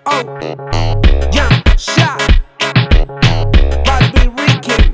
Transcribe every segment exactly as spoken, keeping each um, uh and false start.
Oh, Young Shot, Barbie Ricky.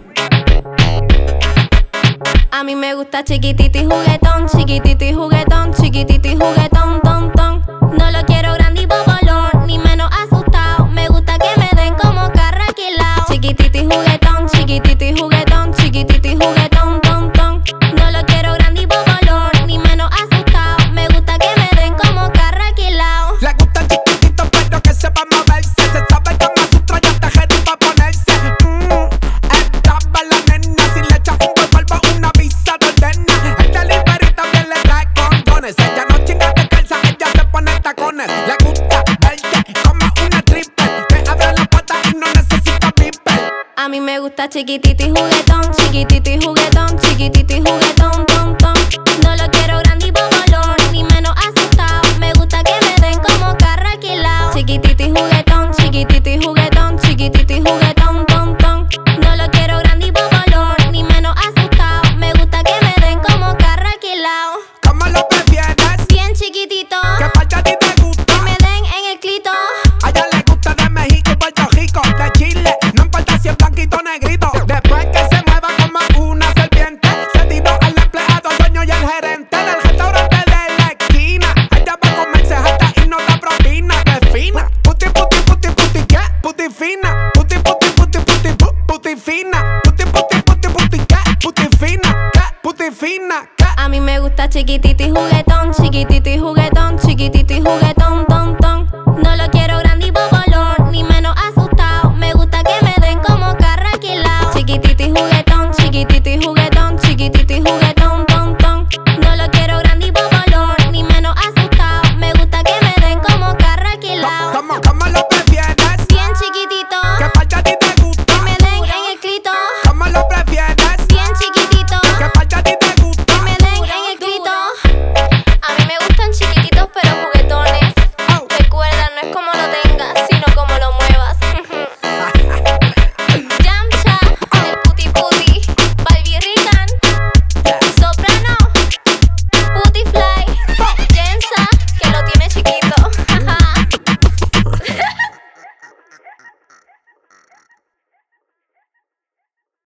A mí me gusta chiquitito y juguetón, chiquitito y juguetón, chiquitito y juguetón, ton, ton. No lo quiero grande y bobolón, ni menos asustado. Me gusta que me den como carro alquilado. Chiquitito y juguetón, chiquitito y juguetón, chiquitito y juguetón, ton, ton. No lo quiero grande y bobolón, ni menos asustado. Me gusta que me den como carro alquilado. Le gusta el chiquitito pero que sepa moverse. Se sabe que me asusta ya está ready pa' ponerse. Mmm, estaba la nena. Si le echa un buen polvo una visa de ordena. El delivery también le trae condones. Ella no chinga de calza, ella se pone tacones. Le gusta verse como una triple. Que abre la pata y no necesita viper. A mí me gusta chiquitito y juguetón, chiquitito y juguetón, chiquitito y juguetón, ton, ton. No lo quiero grande y bobolón, ni menos asustado. Me gusta que me den como carro alquilado. Chiquitito y juguetón, chiquitito y juguetón, chiquitito y juguetón, ton, ton. No lo quiero grande y bobolón, ni menos asustado. Me gusta que me den como carro alquilado. ¿Cómo lo prefieres? Bien chiquitito, ¿Qué parte a ti te gusta? que me den en el clito. A ella le gusta de México y Puerto Rico, de Chile, no importa si es blanquito o negrito. Después que se mueva como una serpiente, se tiró al empleado, dueño y el gerente del restaurante de la esquina. Ella va a comerse hasta y no da propina. ¡Qué fina! Puti, puti, puti, puti, ¿qué? Puti fina. Puti, puti, puti, puti, pu, puti fina. Puti, puti, puti, puti, ¿qué? Puti fina. ¿Qué? Puti fina. ¿Qué? A mí me gusta chiquitito